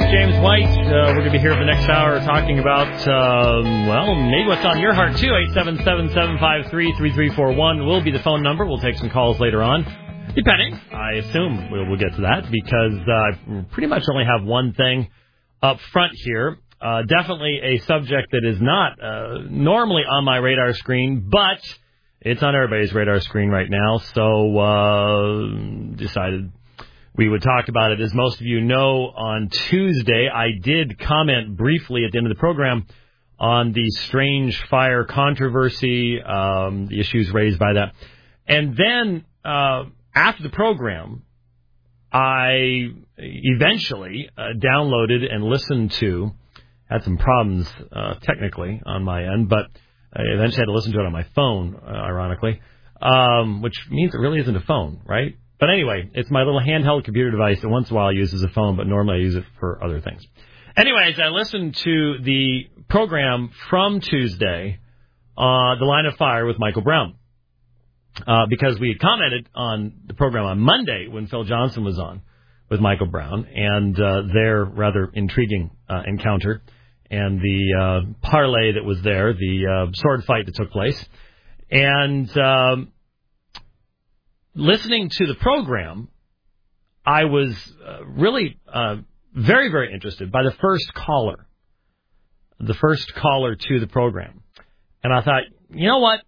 James White. We're going to be here for the next hour talking about, maybe what's on your heart, too. 877-753-3341 will be the phone number. We'll take some calls later on, depending. I assume we'll get to that because I pretty much only have one thing up front here. Definitely a subject that is not normally on my radar screen, but it's on everybody's radar screen right now, so decided we would talk about it. As most of you know, on Tuesday, I did comment briefly at the end of the program on the strange fire controversy, the issues raised by that. And then after the program, I eventually downloaded and listened to, had some problems technically on my end, but I eventually had to listen to it on my phone, ironically, which means it really isn't a phone, right? But anyway, it's my little handheld computer device that once in a while uses a phone, but normally I use it for other things. Anyways, I listened to the program from Tuesday, The Line of Fire with Michael Brown, because we had commented on the program on Monday when Phil Johnson was on with Michael Brown and their rather intriguing encounter and the parlay that was there, the sword fight that took place. And listening to the program, I was really very, very interested by the first caller to the program. And I thought, you know what?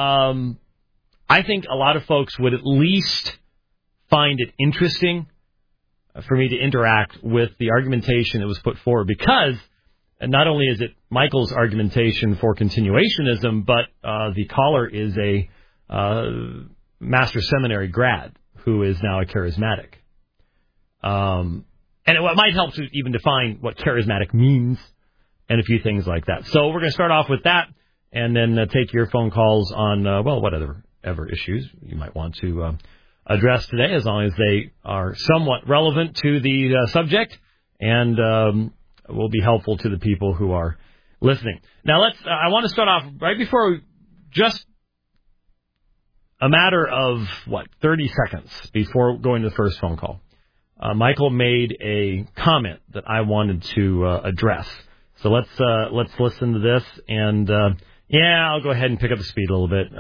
I think a lot of folks would at least find it interesting for me to interact with the argumentation that was put forward, because not only is it Michael's argumentation for continuationism, but the caller is a Master Seminary grad who is now a charismatic. And it might help to even define what charismatic means and a few things like that. So we're going to start off with that and then take your phone calls on, whatever issues you might want to address today, as long as they are somewhat relevant to the subject and will be helpful to the people who are listening. Now, I want to start off right before just a matter of, 30 seconds before going to the first phone call. Michael made a comment that I wanted to address. So let's listen to this, and I'll go ahead and pick up the speed a little bit.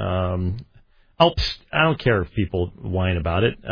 I don't care if people whine about it.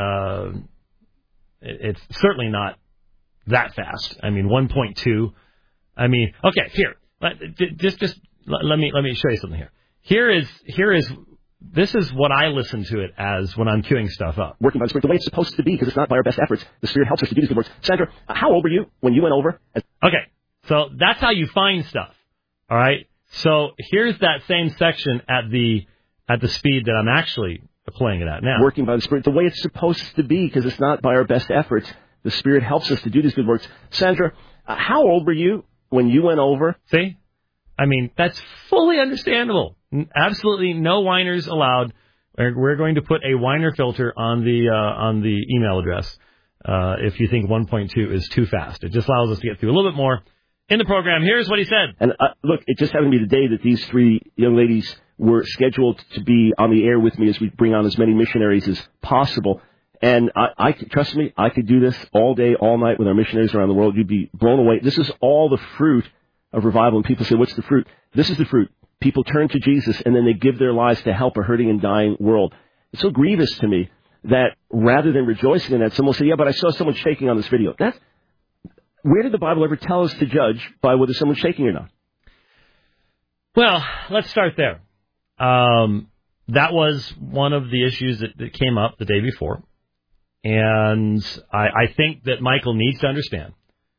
It's certainly not that fast. I mean, 1.2. I mean, okay, here. Just let me show you something here. This is what I listen to it as when I'm queuing stuff up. Working by the Spirit the way it's supposed to be, because it's not by our best efforts. The Spirit helps us to do these good works. Sandra, how old were you when you went over? Okay, so that's how you find stuff. All right. So here's that same section at the speed that I'm actually playing it at now. Working by the Spirit the way it's supposed to be, because it's not by our best efforts. The Spirit helps us to do these good works. Sandra, how old were you when you went over? See? I mean, that's fully understandable. Absolutely no whiners allowed. We're going to put a whiner filter on the email address if you think 1.2 is too fast. It just allows us to get through a little bit more in the program. Here's what he said. And look, it just happened to be the day that these three young ladies were scheduled to be on the air with me as we bring on as many missionaries as possible. And I trust me, I could do this all day, all night with our missionaries around the world. You'd be blown away. This is all the fruit of revival. And people say, what's the fruit? This is the fruit. People turn to Jesus, and then they give their lives to help a hurting and dying world. It's so grievous to me that rather than rejoicing in that, someone will say, yeah, but I saw someone shaking on this video. Where did the Bible ever tell us to judge by whether someone's shaking or not? Well, let's start there. That was one of the issues that came up the day before. And I think that Michael needs to understand.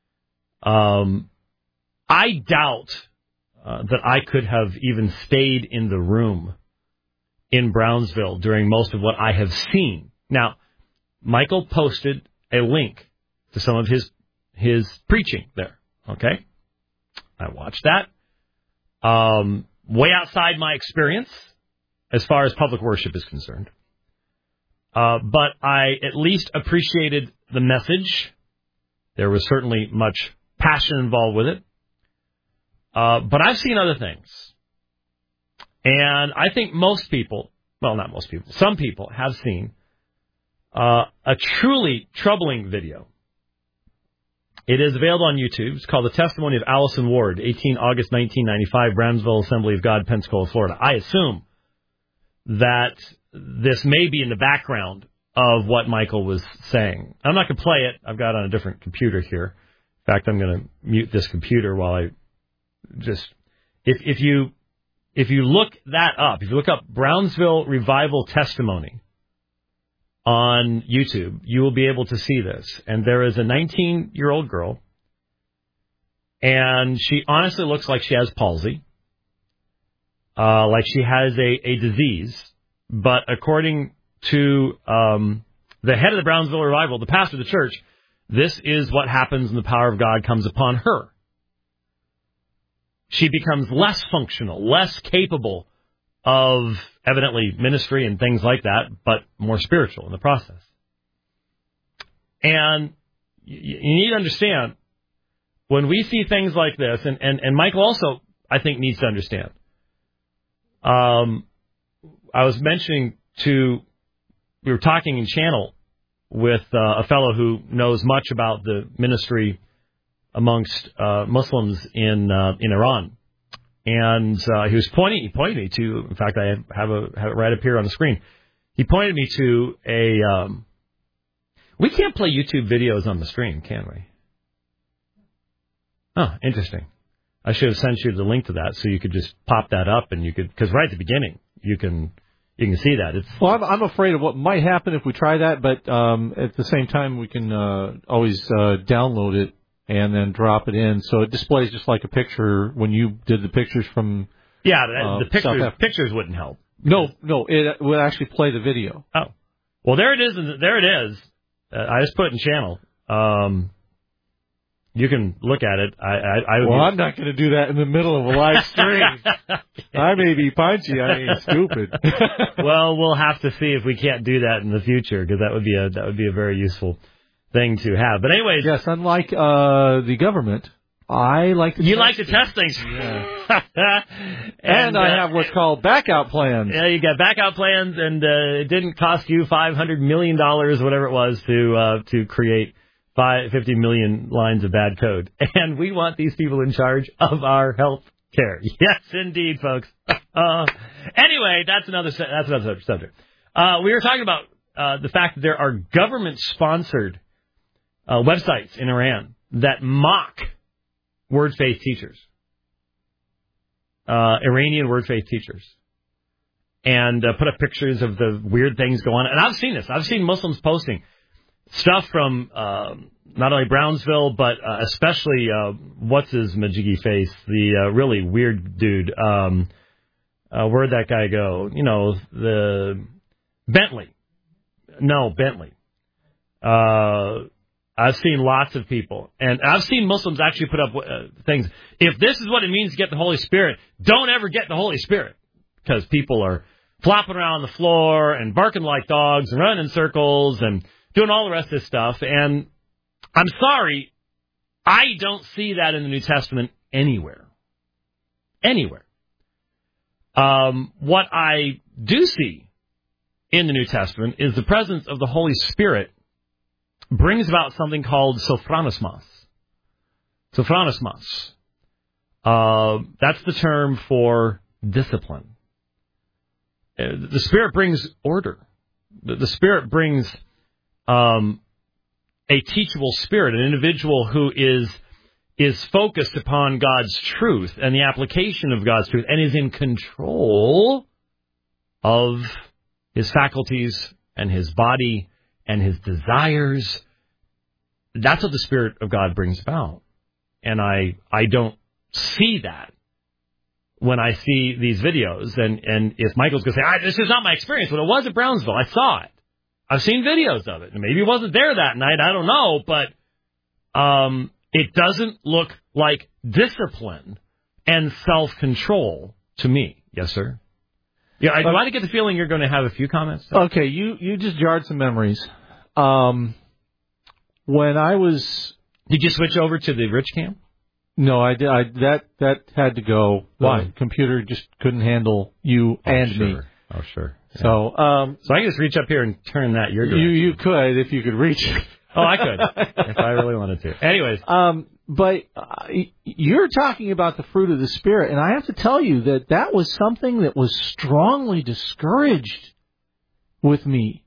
I doubt that I could have even stayed in the room in Brownsville during most of what I have seen. Now, Michael posted a link to some of his preaching there. Okay? I watched that. Way outside my experience as far as public worship is concerned. But I at least appreciated the message. There was certainly much passion involved with it. But I've seen other things. And I think most people, well, not most people, some people have seen a truly troubling video It is available on YouTube. It's called The Testimony of Allison Ward, 18 August 1995, Brownsville Assembly of God, Pensacola, Florida. I assume that this may be in the background of what Michael was saying. I'm not going to play it. I've got it on a different computer here. In fact, I'm going to mute this computer while I just... If you look that up, if you look up Brownsville Revival Testimony on YouTube, you will be able to see this. And there is a 19-year-old girl, and she honestly looks like she has palsy, like she has a disease. But according to the head of the Brownsville Revival, the pastor of the church, this is what happens when the power of God comes upon her. She becomes less functional, less capable of, evidently, ministry and things like that, but more spiritual in the process. And you need to understand, when we see things like this, and Michael also, I think, needs to understand. I was mentioning we were talking in channel with a fellow who knows much about the ministry amongst Muslims in Iran. And he pointed me to, in fact, I have it right up here on the screen. He pointed me to we can't play YouTube videos on the stream, can we? Oh, interesting. I should have sent you the link to that so you could just pop that up and you could, because right at the beginning, you can see that. Well, I'm afraid of what might happen if we try that, but at the same time, we can always download it and then drop it in. So it displays just like a picture when you did the pictures from... Yeah, the pictures wouldn't help. No, it would actually play the video. Oh. Well, there it is. I just put it in channel. You can look at it. I'm not going to do that in the middle of a live stream. I may be punchy. I ain't stupid. Well, we'll have to see if we can't do that in the future, because that would be a very useful thing to have. But anyways, yes, unlike the government, I like to. You like to test things. Yeah. and I have what's called backup plans. Yeah, you got backup plans, and it didn't cost you $500 million, whatever it was, to create 50 million lines of bad code. And we want these people in charge of our health care. Yes, indeed, folks. Anyway, that's another subject. We were talking about the fact that there are government-sponsored websites in Iran that mock word faith teachers, Iranian word faith teachers, and put up pictures of the weird things going on. And I've seen this. I've seen Muslims posting stuff from not only Brownsville, but especially, what's his majiggy face, the really weird dude. Where'd that guy go? You know, the Bentley. No, Bentley. I've seen lots of people, and I've seen Muslims actually put up things. If this is what it means to get the Holy Spirit, don't ever get the Holy Spirit, because people are flopping around on the floor and barking like dogs and running in circles and doing all the rest of this stuff. And I'm sorry, I don't see that in the New Testament anywhere. Anywhere. What I do see in the New Testament is the presence of the Holy Spirit brings about something called sophronismos. Sophronismos. That's the term for discipline. The Spirit brings order. The Spirit brings a teachable spirit, an individual who is focused upon God's truth and the application of God's truth and is in control of his faculties and his body and his desires. That's what the Spirit of God brings about. And I don't see that when I see these videos. And if Michael's going to say, this is not my experience, but it was at Brownsville. I saw it. I've seen videos of it. Maybe it wasn't there that night. I don't know. But it doesn't look like discipline and self-control to me. Yes, sir? Yeah, I want to get the feeling you're going to have a few comments. Okay, you just jarred some memories. When I was... Did you switch over to the rich cam? No, I did. That had to go. Why? The computer just couldn't handle you and sure. me. Oh, sure. Yeah. So I can just reach up here and turn that your direction. You could, if you could reach. Oh, I could, if I really wanted to. Anyways. But you're talking about the fruit of the Spirit, and I have to tell you that was something that was strongly discouraged with me.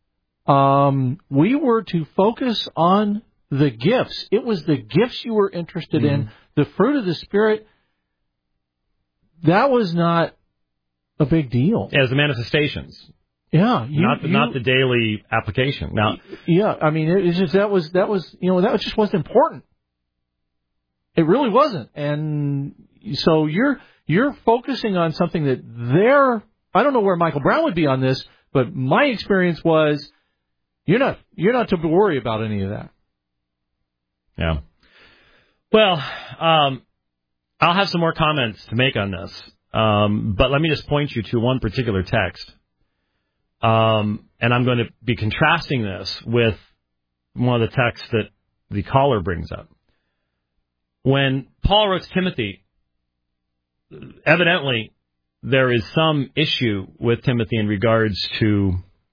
We were to focus on the gifts. It was the gifts you were interested in. The fruit of the Spirit, that was not a big deal. As the manifestations. Yeah, not the daily application. Now, yeah, I mean, it's just that just wasn't important. It really wasn't, and so you're focusing on something that I don't know where Michael Brown would be on this, but my experience was you're not to worry about any of that. Yeah. Well, I'll have some more comments to make on this, but let me just point you to one particular text. And I'm going to be contrasting this with one of the texts that the caller brings up. When Paul wrote to Timothy, evidently there is some issue with Timothy in regards to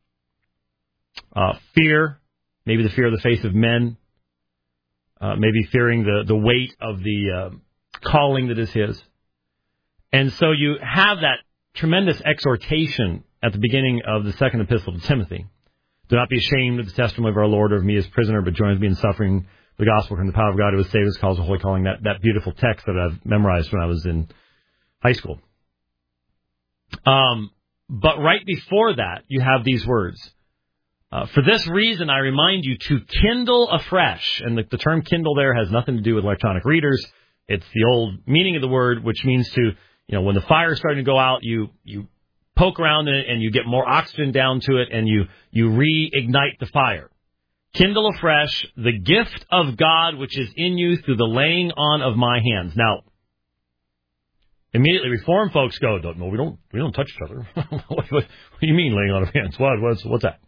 fear, maybe the fear of the face of men, maybe fearing the weight of the calling that is his. And so you have that tremendous exhortation at the beginning of the second epistle to Timothy. Do not be ashamed of the testimony of our Lord or of me as prisoner, but join with me in suffering the gospel from the power of God who has saved us, calls a holy calling, that beautiful text that I've memorized when I was in high school. But right before that, you have these words. For this reason, I remind you to kindle afresh. And the term kindle there has nothing to do with electronic readers. It's the old meaning of the word, which means to, when the fire is starting to go out, you poke around in it and you get more oxygen down to it and you reignite the fire. Kindle afresh the gift of God which is in you through the laying on of my hands. Now, immediately Reformed folks go, no, we don't touch each other. what do you mean laying on of hands? What's that?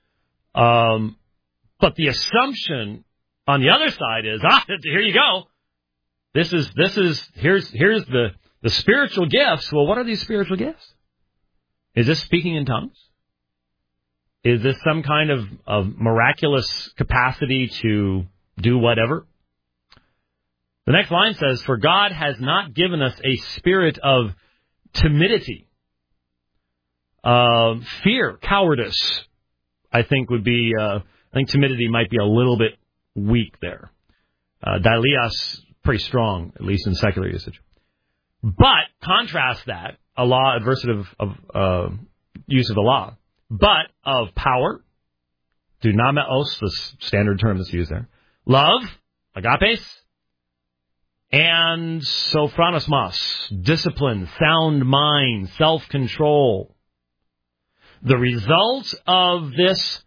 But the assumption on the other side is, here you go. Here's the spiritual gifts. Well, what are these spiritual gifts? Is this speaking in tongues? Is this some kind of miraculous capacity to do whatever? The next line says, for God has not given us a spirit of timidity, fear, cowardice, I think would be, I think timidity might be a little bit weak there. Dilias, pretty strong, at least in secular usage. But contrast that, a law adversative of use of the law, but of power, dunameos, the standard term that's used there, love, agapes, and sophronismos, discipline, sound mind, self-control. The result of this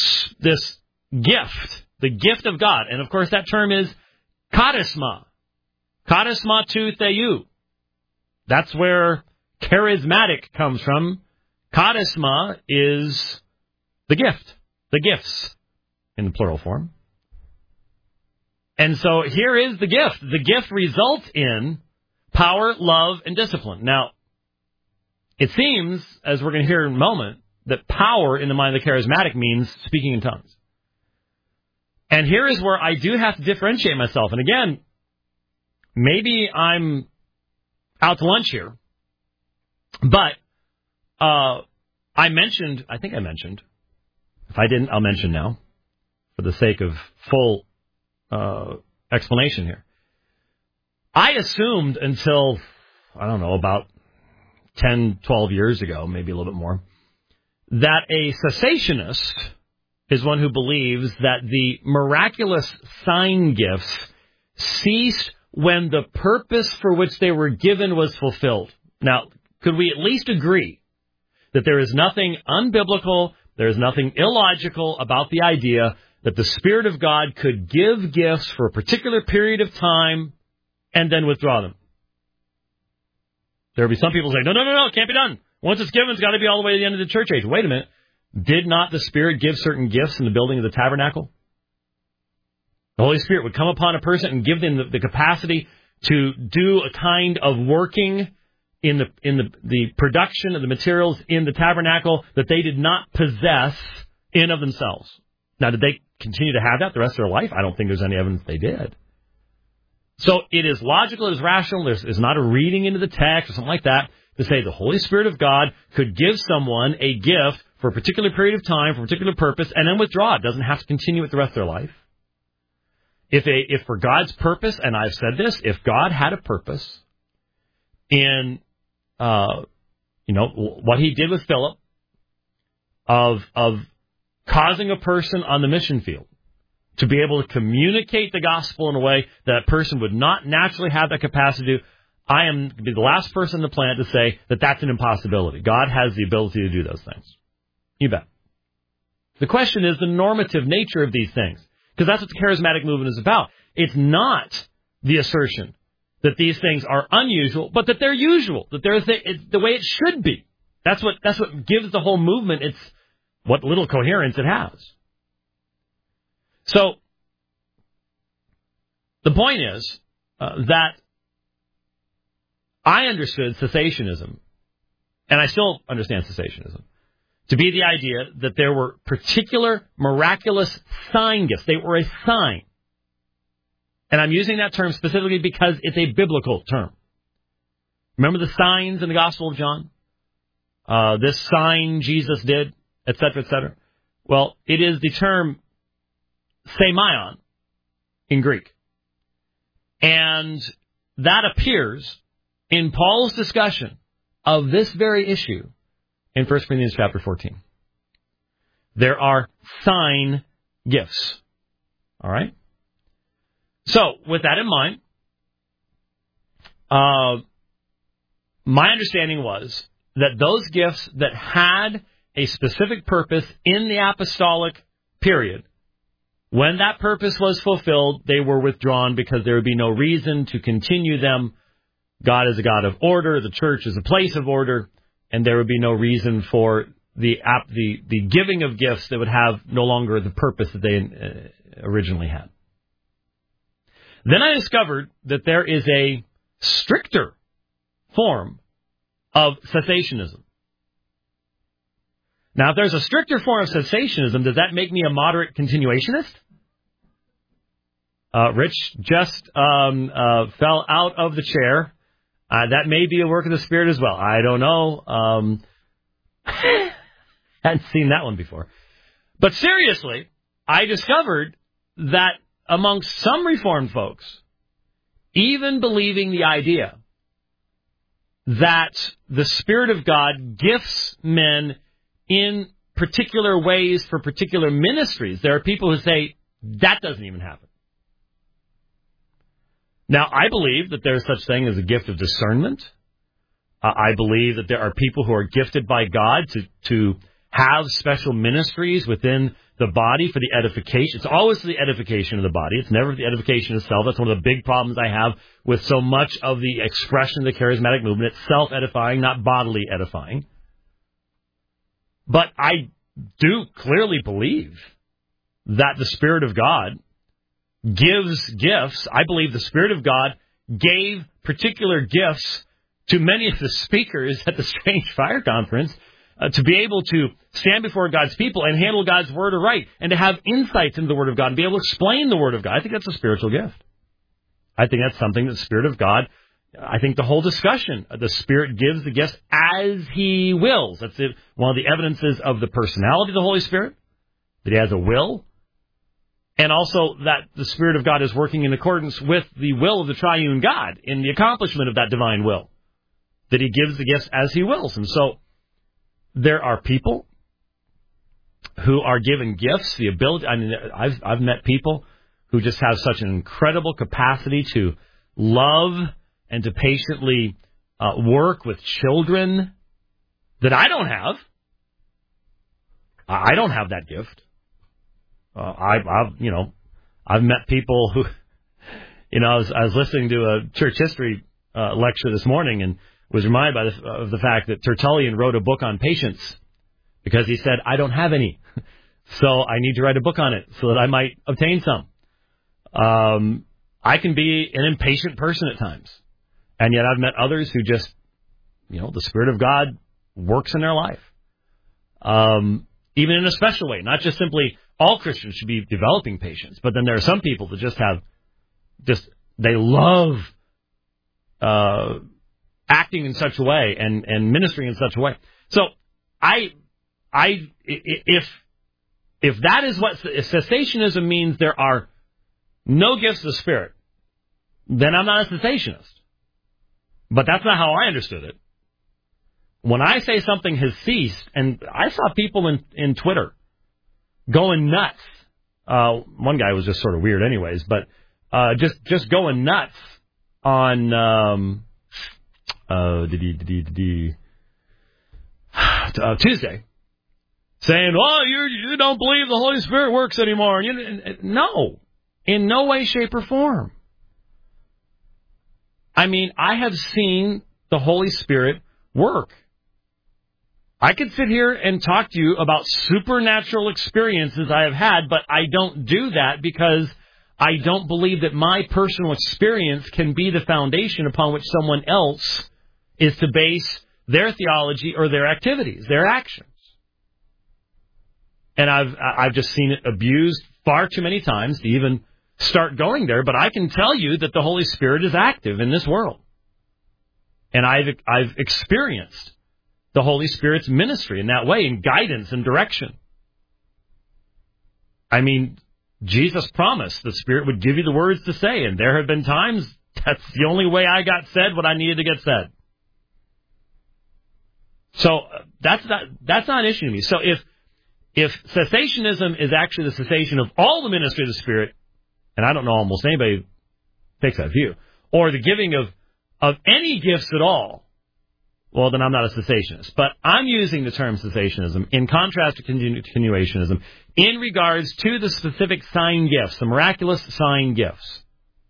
gift, the gift of God, and of course that term is charisma tu theou. That's where charismatic comes from. Charisma is the gift, the gifts in the plural form. And so here is the gift. The gift results in power, love, and discipline. Now, it seems, as we're going to hear in a moment, that power in the mind of the charismatic means speaking in tongues. And here is where I do have to differentiate myself. And again, maybe I'm out to lunch here, but I think I mentioned, if I didn't, I'll mention now, for the sake of full explanation here. I assumed until, I don't know, about 10, 12 years ago, maybe a little bit more, that a cessationist is one who believes that the miraculous sign gifts ceased when the purpose for which they were given was fulfilled. Now, could we at least agree that there is nothing unbiblical, there is nothing illogical about the idea that the Spirit of God could give gifts for a particular period of time and then withdraw them? There will be some people who say, no, it can't be done. Once it's given, it's got to be all the way to the end of the church age. Wait a minute. Did not the Spirit give certain gifts in the building of the tabernacle? The Holy Spirit would come upon a person and give them the capacity to do a kind of working in the production of the materials in the tabernacle that they did not possess in of themselves. Now, did they continue to have that the rest of their life? I don't think there's any evidence they did. So it is logical, it is rational, there's not a reading into the text or something like that to say the Holy Spirit of God could give someone a gift for a particular period of time, for a particular purpose, and then withdraw. It doesn't have to continue it the rest of their life. If for God's purpose, and I've said this, if God had a purpose in, what he did with Philip, of causing a person on the mission field to be able to communicate the gospel in a way that person would not naturally have that capacity to do, I am to be the last person on the planet to say that that's an impossibility. God has the ability to do those things. You bet. The question is the normative nature of these things, because that's what the charismatic movement is about. It's not the assertion that these things are unusual, but that they're usual, that it's the way it should be. That's what gives the whole movement its what little coherence it has. So, the point is that I understood cessationism, and I still understand cessationism, to be the idea that there were particular miraculous sign gifts. They were a sign. And I'm using that term specifically because it's a biblical term. Remember the signs in the Gospel of John? This sign Jesus did, etc., etc. Well, it is the term semeion in Greek. And that appears in Paul's discussion of this very issue in 1 Corinthians chapter 14. There are sign gifts. All right? So, with that in mind, my understanding was that those gifts that had a specific purpose in the apostolic period, when that purpose was fulfilled, they were withdrawn because there would be no reason to continue them. God is a God of order. The church is a place of order. And there would be no reason for the giving of gifts that would have no longer the purpose that they originally had. Then I discovered that there is a stricter form of cessationism. Now, if there's a stricter form of cessationism, does that make me a moderate continuationist? Rich just fell out of the chair. That may be a work of the Spirit as well. I don't know. Hadn't seen that one before. But seriously, I discovered that amongst some Reformed folks, even believing the idea that the Spirit of God gifts men in particular ways for particular ministries, there are people who say that doesn't even happen. Now, I believe that there's such thing as a gift of discernment. I believe that there are people who are gifted by God to have special ministries within the body for the edification. It's always for the edification of the body. It's never for the edification of self. That's one of the big problems I have with so much of the expression of the charismatic movement. It's self-edifying, not bodily edifying. But I do clearly believe that the Spirit of God gives gifts. I believe the Spirit of God gave particular gifts to many of the speakers at the Strange Fire Conference to be able to stand before God's people and handle God's Word aright and to have insights into the Word of God and be able to explain the Word of God. I think that's a spiritual gift. I think that's something that the Spirit of God, I think the whole discussion, the Spirit gives the gifts as He wills. That's it. One of the evidences of the personality of the Holy Spirit, that He has a will, and also that the Spirit of God is working in accordance with the will of the triune God in the accomplishment of that divine will, that He gives the gifts as He wills. And so there are people who are given gifts, the ability. I mean, I've met people who just have such an incredible capacity to love and to patiently work with children that I don't have. I don't have that gift. I've met people who, I was listening to a church history lecture this morning and was reminded of the fact that Tertullian wrote a book on patience because he said, I don't have any, so I need to write a book on it so that I might obtain some. I can be an impatient person at times, and yet I've met others who just, the Spirit of God works in their life, even in a special way, not just simply all Christians should be developing patience. But then there are some people that they love acting in such a way and ministering in such a way. So if that is what cessationism means, there are no gifts of the Spirit, then I'm not a cessationist. But that's not how I understood it. When I say something has ceased, and I saw people in Twitter going nuts. One guy was just sort of weird anyways, but just going nuts on Tuesday, saying, "Oh, you don't believe the Holy Spirit works anymore." No, in no way, shape, or form. I mean, I have seen the Holy Spirit work. I could sit here and talk to you about supernatural experiences I have had, but I don't do that because I don't believe that my personal experience can be the foundation upon which someone else is to base their theology or their activities, their actions. And I've just seen it abused far too many times to even start going there, but I can tell you that the Holy Spirit is active in this world. And I've experienced the Holy Spirit's ministry in that way, in guidance and direction. I mean, Jesus promised the Spirit would give you the words to say, and there have been times that's the only way I got said what I needed to get said. So that's not an issue to me. So if cessationism is actually the cessation of all the ministry of the Spirit, and I don't know almost anybody who takes that view, or the giving of any gifts at all, well, then I'm not a cessationist. But I'm using the term cessationism in contrast to continuationism in regards to the specific sign gifts, the miraculous sign gifts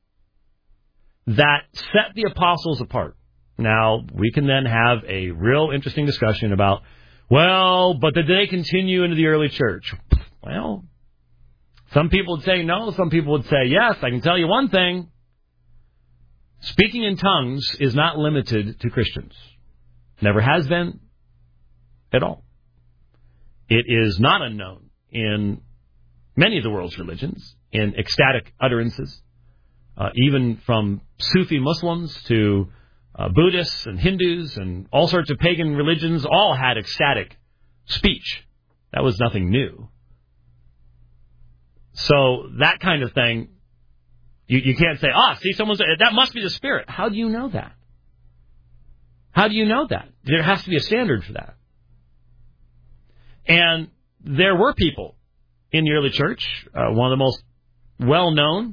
that set the apostles apart. Now, we can then have a real interesting discussion about, well, but did they continue into the early church? Well, some people would say no. Some people would say yes. I can tell you one thing. Speaking in tongues is not limited to Christians. Never has been at all. It is not unknown in many of the world's religions, in ecstatic utterances, even from Sufi Muslims to Buddhists and Hindus and all sorts of pagan religions, all had ecstatic speech. That was nothing new. So that kind of thing, you can't say, see, that must be the Spirit. How do you know that? How do you know that? There has to be a standard for that. And there were people in the early church. One of the most well-known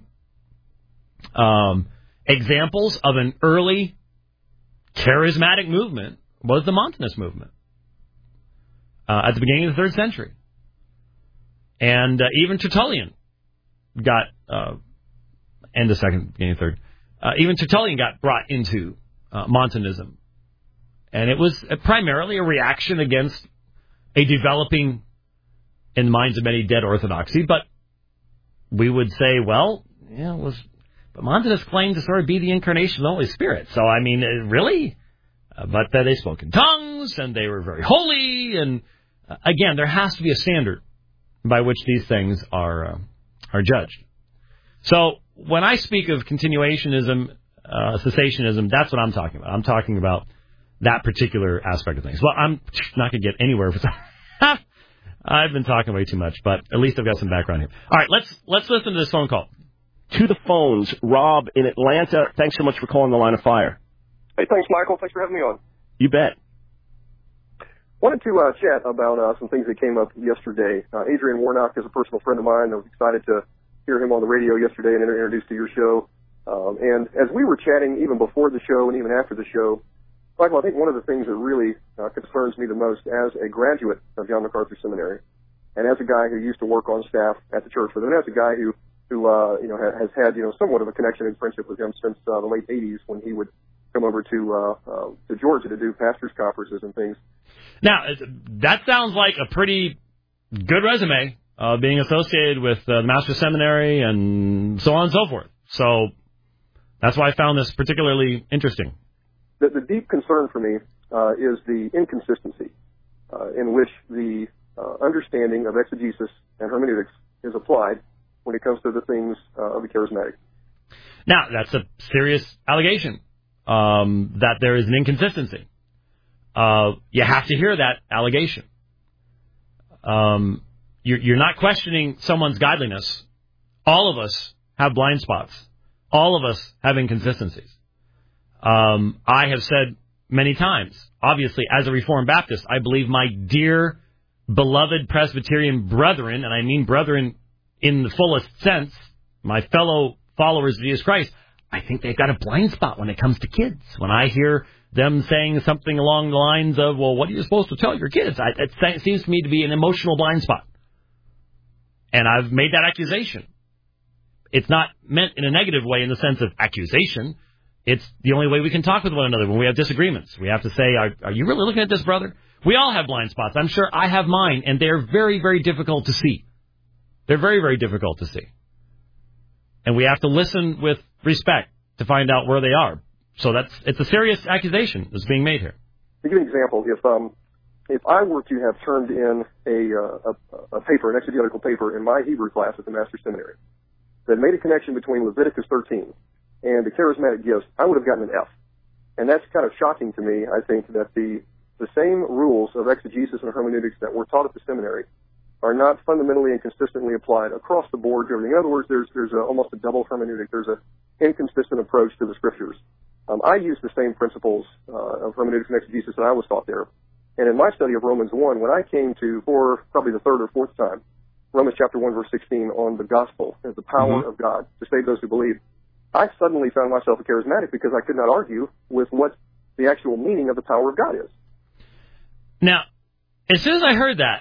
examples of an early charismatic movement was the Montanist movement at the beginning of the 3rd century. And even Tertullian got, end of 2nd, beginning of 3rd, even Tertullian got brought into Montanism. And it was primarily a reaction against a developing, in the minds of many, dead orthodoxy. But we would say, well, yeah, but Montanists claimed to sort of be the incarnation of the Holy Spirit. So, I mean, really? But they spoke in tongues, and they were very holy. And, again, there has to be a standard by which these things are judged. So, when I speak of continuationism, cessationism, that's what I'm talking about. I'm talking about that particular aspect of things. Well, I'm not going to get anywhere with that. I've been talking way too much, but at least I've got some background here. All right, let's listen to this phone call. To the phones, Rob in Atlanta. Thanks so much for calling the Line of Fire. Hey, thanks, Michael. Thanks for having me on. You bet. Wanted to chat about some things that came up yesterday. Adrian Warnock is a personal friend of mine. I was excited to hear him on the radio yesterday and introduced to your show. And as we were chatting, even before the show and even after the show, Michael, I think one of the things that really concerns me the most as a graduate of John MacArthur Seminary and as a guy who used to work on staff at the church with him, and as a guy who has had, somewhat of a connection and friendship with him since the late 80s when he would come over to Georgia to do pastors' conferences and things. Now, that sounds like a pretty good resume, being associated with the Master's Seminary and so on and so forth. So that's why I found this particularly interesting. The deep concern for me is the inconsistency in which the understanding of exegesis and hermeneutics is applied when it comes to the things of the charismatic. Now, that's a serious allegation, that there is an inconsistency. You have to hear that allegation. You're not questioning someone's godliness. All of us have blind spots. All of us have inconsistencies. I have said many times, obviously, as a Reformed Baptist, I believe my dear, beloved Presbyterian brethren, and I mean brethren in the fullest sense, my fellow followers of Jesus Christ, I think they've got a blind spot when it comes to kids. When I hear them saying something along the lines of, well, what are you supposed to tell your kids? It seems to me to be an emotional blind spot. And I've made that accusation. It's not meant in a negative way in the sense of accusation. It's the only way we can talk with one another when we have disagreements. We have to say, are you really looking at this, brother? We all have blind spots. I'm sure I have mine, and they're very, very difficult to see. They're very, very difficult to see. And we have to listen with respect to find out where they are. So it's a serious accusation that's being made here. To give an example, if I were to have turned in a paper, an exegetical paper in my Hebrew class at the Master's Seminary that made a connection between Leviticus 13 and the charismatic gifts, I would have gotten an F. And that's kind of shocking to me, I think, that the same rules of exegesis and hermeneutics that were taught at the seminary are not fundamentally and consistently applied across the board to everything. In other words, there's almost a double hermeneutic. There's an inconsistent approach to the scriptures. I use the same principles of hermeneutics and exegesis that I was taught there. And in my study of Romans 1, when I came to, for probably the third or fourth time, Romans chapter 1, verse 16, on the gospel as the power of God to save those who believe, I suddenly found myself a charismatic because I could not argue with what the actual meaning of the power of God is. Now, as soon as I heard that,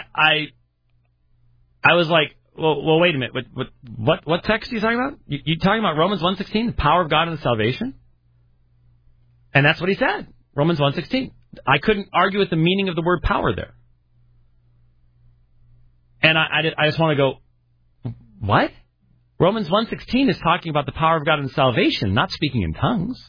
I was like, well, wait a minute. What text are you talking about? You talking about Romans 1:16, the power of God and salvation? And that's what he said, Romans 1:16. I couldn't argue with the meaning of the word power there. And I just want to go, what? Romans 1:16 is talking about the power of God and salvation, not speaking in tongues.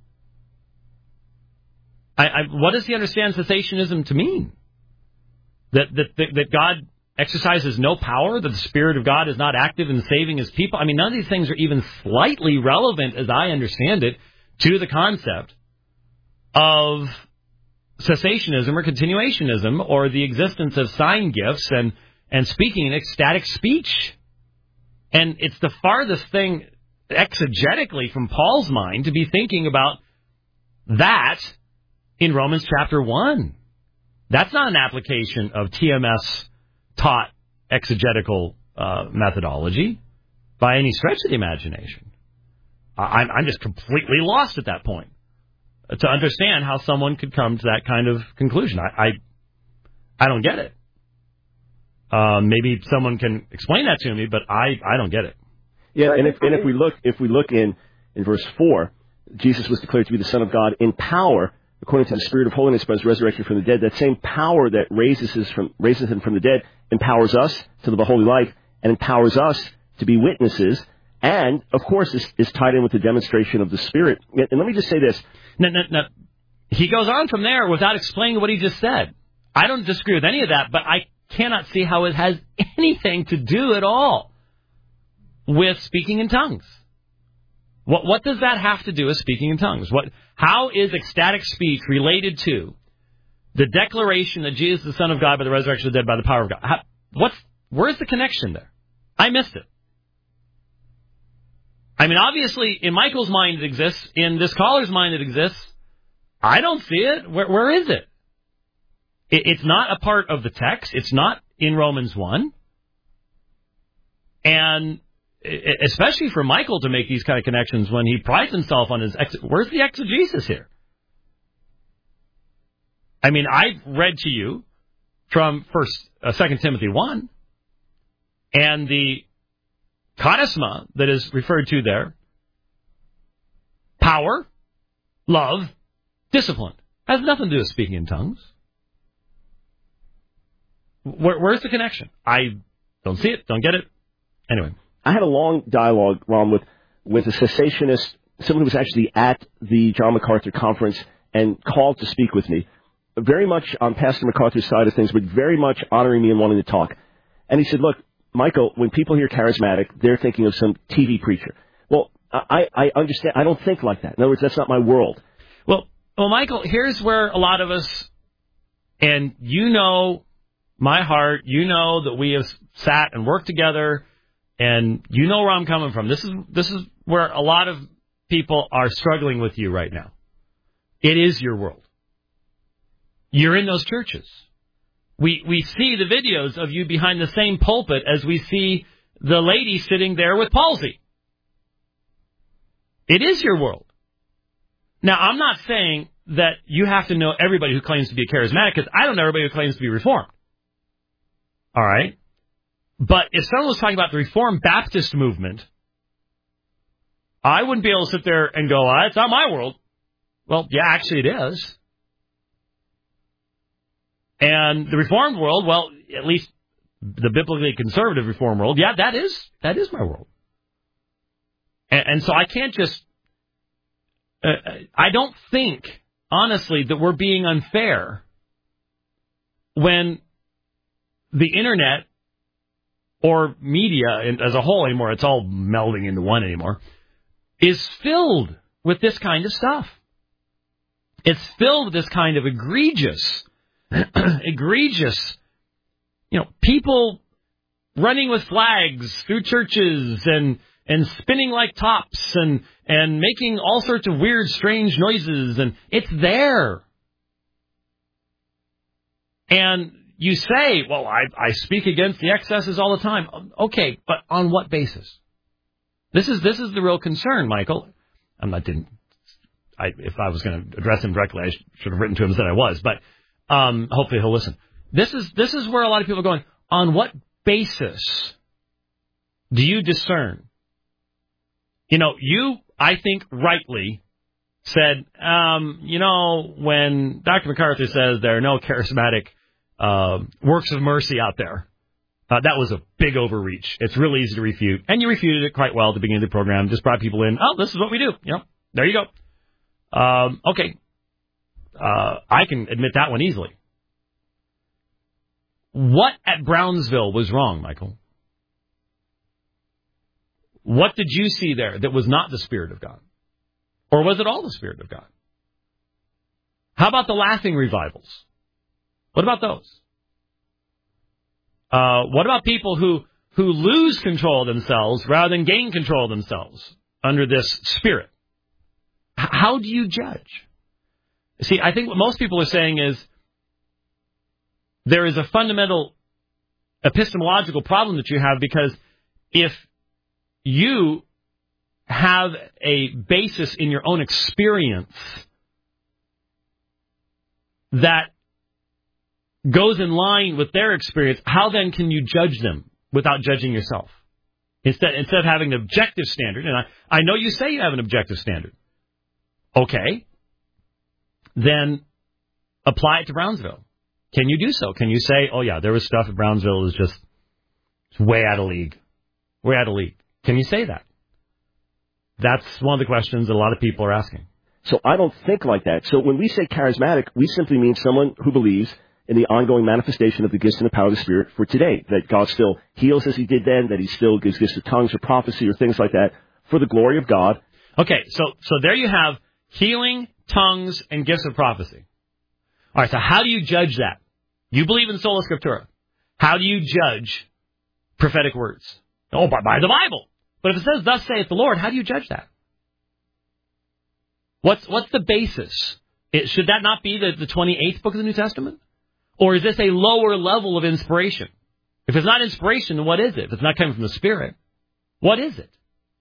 What does he understand cessationism to mean? That God exercises no power, that the Spirit of God is not active in saving his people? I mean, none of these things are even slightly relevant, as I understand it, to the concept of cessationism or continuationism or the existence of sign gifts and speaking in ecstatic speech. And it's the farthest thing exegetically from Paul's mind to be thinking about that in Romans chapter 1. That's not an application of TMS taught exegetical methodology by any stretch of the imagination. I'm just completely lost at that point to understand how someone could come to that kind of conclusion. I don't get it. Maybe someone can explain that to me, but I don't get it. Yeah, and if we look in verse 4, Jesus was declared to be the Son of God in power, according to the Spirit of holiness by his resurrection from the dead. That same power that raises him from the dead empowers us to live a holy life and empowers us to be witnesses, and, of course, is tied in with the demonstration of the Spirit. And let me just say this. Now, he goes on from there without explaining what he just said. I don't disagree with any of that, but I cannot see how it has anything to do at all with speaking in tongues. What does that have to do with speaking in tongues? How is ecstatic speech related to the declaration that Jesus is the Son of God by the resurrection of the dead by the power of God? Where's the connection there? I missed it. I mean, obviously, in Michael's mind it exists. In this caller's mind it exists. I don't see it. Where is it? It's not a part of the text. It's not in Romans 1. And especially for Michael to make these kind of connections when he prides himself on his... Where's the exegesis here? I mean, I read to you from 2 Timothy 1, and the charisma that is referred to there, power, love, discipline, has nothing to do with speaking in tongues. Where's the connection? I don't see it, don't get it. Anyway. I had a long dialogue, Ron, with a cessationist, someone who was actually at the John MacArthur conference and called to speak with me, very much on Pastor MacArthur's side of things, but very much honoring me and wanting to talk. And he said, look, Michael, when people hear charismatic, they're thinking of some TV preacher. Well, I understand. I don't think like that. In other words, that's not my world. Well, Michael, here's where a lot of us, and you know my heart, you know that we have sat and worked together, and you know where I'm coming from. This is where a lot of people are struggling with you right now. It is your world. You're in those churches. We see the videos of you behind the same pulpit as we see the lady sitting there with palsy. It is your world. Now, I'm not saying that you have to know everybody who claims to be a charismatic, because I don't know everybody who claims to be Reformed. All right? But if someone was talking about the Reformed Baptist movement, I wouldn't be able to sit there and go, it's not my world. Well, yeah, actually it is. And the Reformed world, well, at least the biblically conservative Reformed world, yeah, that is my world. And so I can't just, I don't think, honestly, that we're being unfair when the internet or media as a whole anymore, it's all melding into one anymore, is filled with this kind of stuff. It's filled with this kind of egregious, people running with flags through churches and spinning like tops and making all sorts of weird, strange noises, and it's there. And you say, well, I speak against the excesses all the time. Okay, but on what basis? This is the real concern, Michael. If I was going to address him directly, I should have written to him and said I was, but hopefully he'll listen. This is where a lot of people are going, on what basis do you discern? You, I think, rightly said, when Dr. MacArthur says there are no charismatic works of mercy out there, that was a big overreach. It's really easy to refute. And you refuted it quite well at the beginning of the program. Just brought people in. Oh, this is what we do. There you go. Okay. I can admit that one easily. What at Brownsville was wrong, Michael? What did you see there that was not the Spirit of God? Or was it all the Spirit of God? How about the laughing revivals? What about those? What about people who lose control of themselves rather than gain control of themselves under this Spirit? How do you judge? See, I think what most people are saying is there is a fundamental epistemological problem that you have, because if you have a basis in your own experience that goes in line with their experience, how then can you judge them without judging yourself? Instead of having an objective standard, and I know you say you have an objective standard. Okay. Then apply it to Brownsville. Can you do so? Can you say, oh yeah, there was stuff at Brownsville that was just way out of league. Way out of league. Can you say that? That's one of the questions that a lot of people are asking. So I don't think like that. So when we say charismatic, we simply mean someone who believes in the ongoing manifestation of the gifts and the power of the Spirit for today. That God still heals as he did then, that he still gives gifts of tongues or prophecy or things like that for the glory of God. Okay, so there you have healing, tongues, and gifts of prophecy. All right, so how do you judge that? You believe in sola scriptura. How do you judge prophetic words? Oh, by the Bible. But if it says, thus saith the Lord, how do you judge that? What's the basis? Should that not be the 28th book of the New Testament? Or is this a lower level of inspiration? If it's not inspiration, then what is it? If it's not coming from the Spirit, what is it?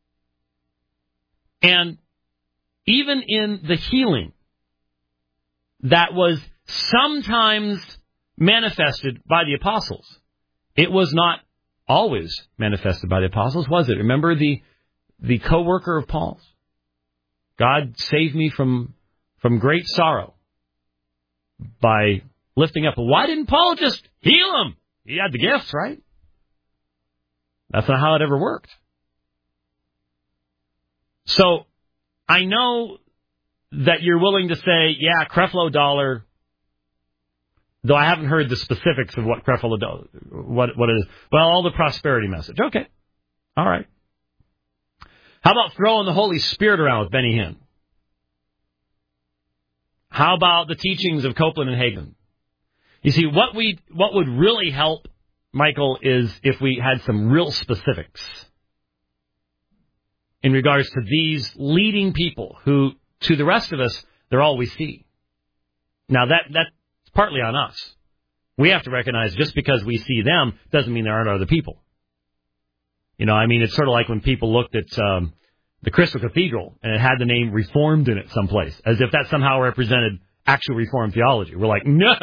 And even in the healing that was sometimes manifested by the apostles, it was not always manifested by the apostles, was it? Remember the co-worker of Paul's? God saved me from great sorrow by lifting up. Why didn't Paul just heal him? He had the gifts, right? That's not how it ever worked. So I know that you're willing to say, yeah, Creflo Dollar Though I haven't heard the specifics of what Creflo does, what it is. Well, all the prosperity message. Okay. All right. How about throwing the Holy Spirit around with Benny Hinn? How about the teachings of Copeland and Hagin? You see, what would really help, Michael, is if we had some real specifics in regards to these leading people who, to the rest of us, they're all we see. Now, that's partly on us. We have to recognize just because we see them doesn't mean there aren't other people. You know, I mean, it's sort of like when people looked at the Crystal Cathedral and it had the name Reformed in it someplace, as if that somehow represented actual Reformed theology. We're like, no,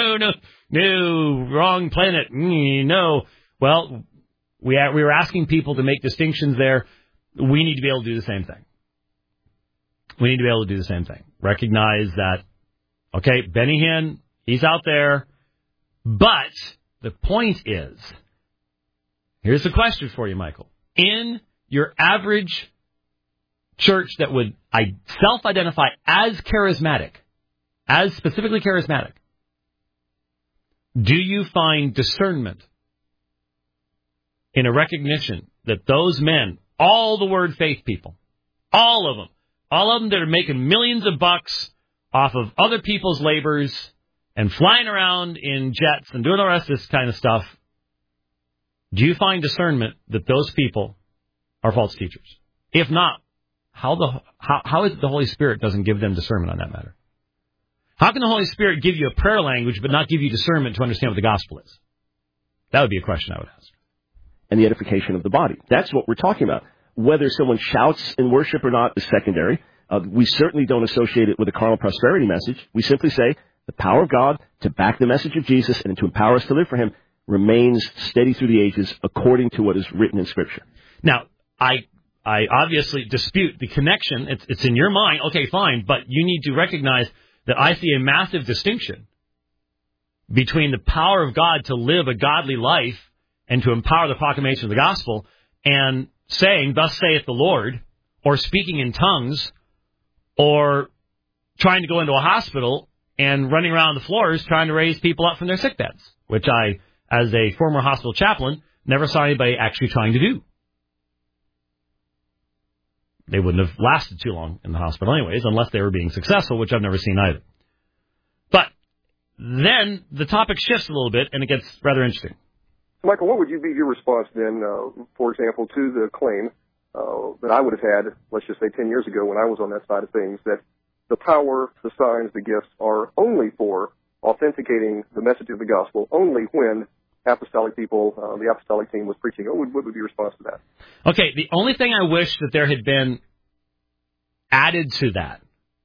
wrong planet, no. Well, we were asking people to make distinctions there. We need to be able to do the same thing. We need to be able to do the same thing. Recognize that, okay, Benny Hinn, he's out there, but the point is, here's the question for you, Michael. In your average church that would self-identify as charismatic, as specifically charismatic, do you find discernment in a recognition that those men, all the word faith people, all of them that are making millions of bucks off of other people's labors and flying around in jets and doing the rest of this kind of stuff, do you find discernment that those people are false teachers? If not, how is it the Holy Spirit doesn't give them discernment on that matter? How can the Holy Spirit give you a prayer language but not give you discernment to understand what the gospel is? That would be a question I would ask. And the edification of the body. That's what we're talking about. Whether someone shouts in worship or not is secondary. We certainly don't associate it with a carnal prosperity message. We simply say the power of God to back the message of Jesus and to empower us to live for Him remains steady through the ages according to what is written in Scripture. Now, I obviously dispute the connection. It's in your mind. Okay, fine. But you need to recognize that I see a massive distinction between the power of God to live a godly life and to empower the proclamation of the gospel and saying, thus saith the Lord, or speaking in tongues, or trying to go into a hospital and running around the floors trying to raise people up from their sick beds, which I, as a former hospital chaplain, never saw anybody actually trying to do. They wouldn't have lasted too long in the hospital anyways, unless they were being successful, which I've never seen either. But then the topic shifts a little bit, and it gets rather interesting. Michael, what would be your response then, for example, to the claim that I would have had, let's just say 10 years ago when I was on that side of things, that the power, the signs, the gifts are only for authenticating the message of the gospel, only when apostolic people, the apostolic team was preaching? What would be your response to that? Okay, the only thing I wish that there had been added to that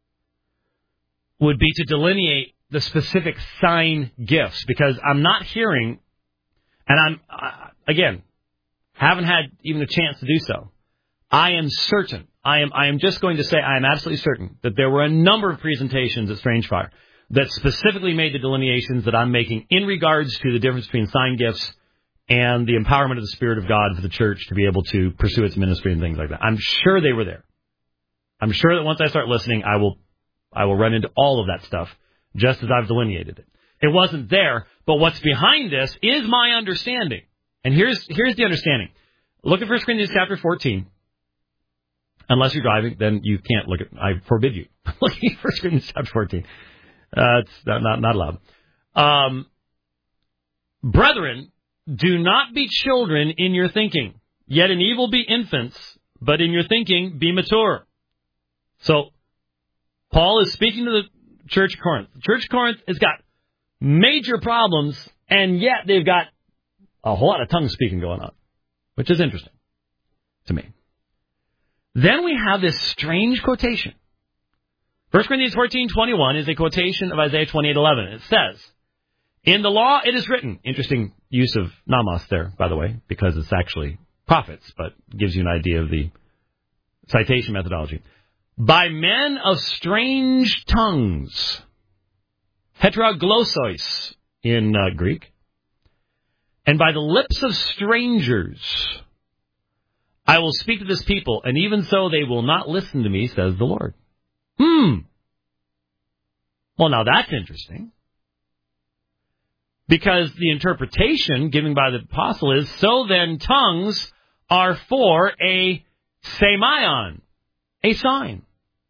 would be to delineate the specific sign gifts, because I'm not hearing, and again, haven't had even a chance to do so. I am certain, I am just going to say I am absolutely certain that there were a number of presentations at Strange Fire that specifically made the delineations that I'm making in regards to the difference between sign gifts and the empowerment of the Spirit of God for the church to be able to pursue its ministry and things like that. I'm sure they were there. I'm sure that once I start listening, I will run into all of that stuff, just as I've delineated it. It wasn't there, but what's behind this is my understanding. And here's the understanding. Look at 1 Corinthians chapter 14. Unless you're driving, then you can't look at, I forbid you. Look at 1 Corinthians chapter 14. It's not allowed. Brethren, do not be children in your thinking, yet in evil be infants, but in your thinking be mature. So, Paul is speaking to the church of Corinth. The church of Corinth has got major problems, and yet they've got a whole lot of tongue speaking going on, which is interesting to me. Then we have this strange quotation. 1 Corinthians 14:21 is a quotation of Isaiah 28:11. It says, in the law it is written, interesting use of namas there, by the way, because it's actually prophets, but gives you an idea of the citation methodology. By men of strange tongues, heteroglossos in Greek, and by the lips of strangers, I will speak to this people, and even so they will not listen to me, says the Lord. Well, now that's interesting. Because the interpretation given by the apostle is, so then tongues are for a semeion, a sign.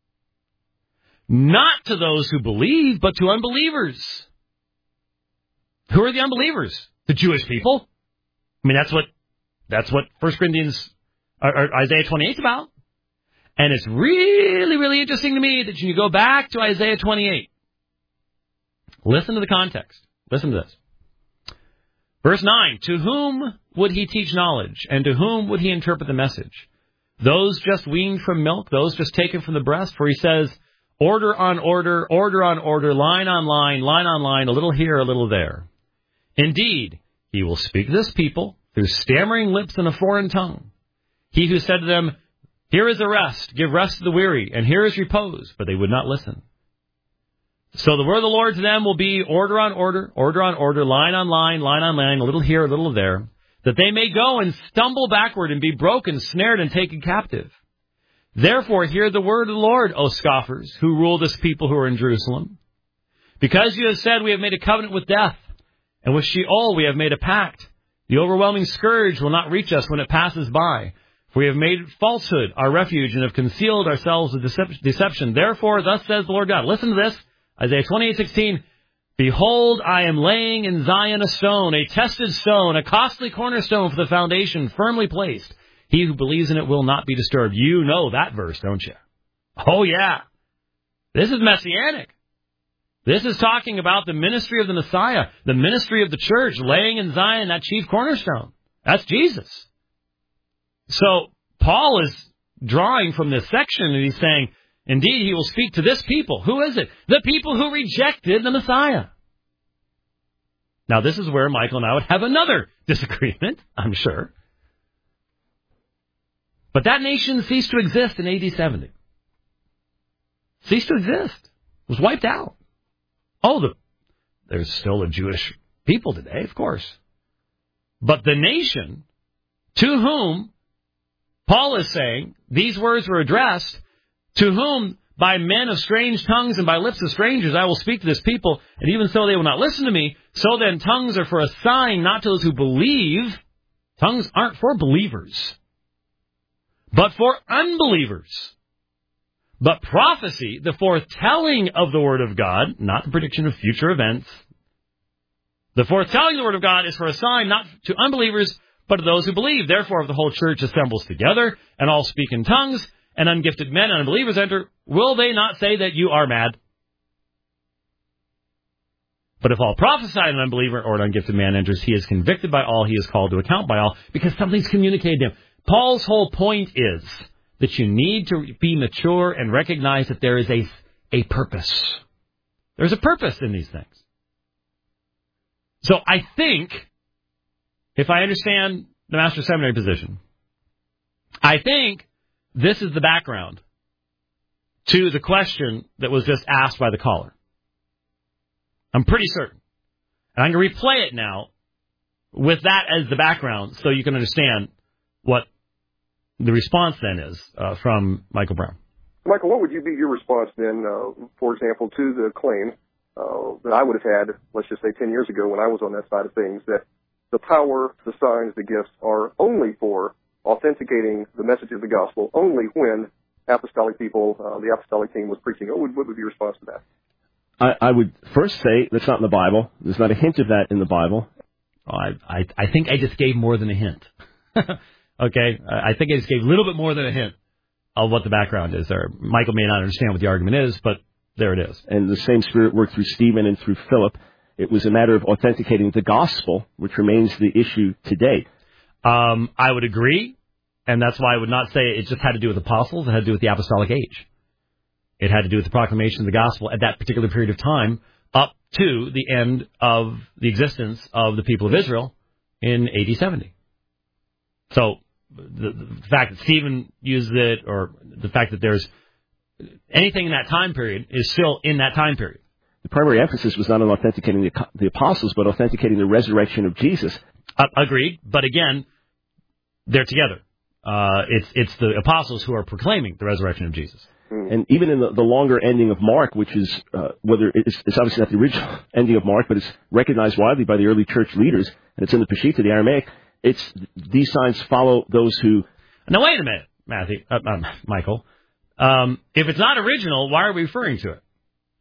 Not to those who believe, but to unbelievers. Who are the unbelievers? The Jewish people. I mean, that's what 1 Corinthians, or Isaiah 28 is about. And it's really, really interesting to me that you go back to Isaiah 28. Listen to the context. Listen to this. Verse 9, to whom would he teach knowledge, and to whom would he interpret the message? Those just weaned from milk, those just taken from the breast? For he says, order on order, line on line, a little here, a little there. Indeed, he will speak to this people through stammering lips and a foreign tongue. He who said to them, here is a rest, give rest to the weary, and here is repose, but they would not listen. So the word of the Lord to them will be order on order, line on line, a little here, a little there, that they may go and stumble backward and be broken, snared, and taken captive. Therefore hear the word of the Lord, O scoffers, who rule this people who are in Jerusalem. Because you have said, we have made a covenant with death, and with Sheol we have made a pact. The overwhelming scourge will not reach us when it passes by. For we have made falsehood our refuge, and have concealed ourselves with deception. Therefore, thus says the Lord God. Listen to this. Isaiah 28:16, behold, I am laying in Zion a stone, a tested stone, a costly cornerstone for the foundation, firmly placed. He who believes in it will not be disturbed. You know that verse, don't you? Oh, yeah. This is messianic. This is talking about the ministry of the Messiah, the ministry of the church, laying in Zion that chief cornerstone. That's Jesus. So Paul is drawing from this section, and he's saying, indeed, he will speak to this people. Who is it? The people who rejected the Messiah. Now, this is where Michael and I would have another disagreement, I'm sure. But that nation ceased to exist in AD 70. Ceased to exist. It was wiped out. There's still a Jewish people today, of course. But the nation to whom Paul is saying these words were addressed, to whom by men of strange tongues and by lips of strangers I will speak to this people, and even so they will not listen to me. So then tongues are for a sign, not to those who believe. Tongues aren't for believers, but for unbelievers. But prophecy, the foretelling of the word of God, not the prediction of future events. The foretelling of the word of God is for a sign, not to unbelievers, but to those who believe. Therefore, if the whole church assembles together and all speak in tongues, and ungifted men and unbelievers enter, will they not say that you are mad? But if all prophesy and an unbeliever or an ungifted man enters, he is convicted by all, he is called to account by all, because something's communicated to him. Paul's whole point is that you need to be mature and recognize that there is a purpose. There's a purpose in these things. So I think, if I understand the Master's Seminary position, I think this is the background to the question that was just asked by the caller. I'm pretty certain. And I'm going to replay it now with that as the background so you can understand what the response then is from Michael Brown. Michael, what would be your response then, for example, to the claim that I would have had, let's just say 10 years ago when I was on that side of things, that the power, the signs, the gifts are only for authenticating the message of the gospel, only when apostolic people, the apostolic team was preaching? What would be your response to that? I would first say that's not in the Bible. There's not a hint of that in the Bible. I think I just gave more than a hint. Okay? I think I just gave a little bit more than a hint of what the background is there. Michael may not understand what the argument is, but there it is. And the same Spirit worked through Stephen and through Philip. It was a matter of authenticating the gospel, which remains the issue today. I would agree, and that's why I would not say it just had to do with apostles. It had to do with the apostolic age. It had to do with the proclamation of the gospel at that particular period of time up to the end of the existence of the people of Israel in AD 70. So the fact that Stephen used it, or the fact that there's anything in that time period is still in that time period. The primary emphasis was not on authenticating the apostles, but authenticating the resurrection of Jesus. Agreed, but again, they're together. It's the apostles who are proclaiming the resurrection of Jesus. And even in the longer ending of Mark, which is, whether it's obviously not the original ending of Mark, but it's recognized widely by the early church leaders, and it's in the Peshitta, the Aramaic, these signs follow those who... Now, wait a minute, Michael. If it's not original, why are we referring to it?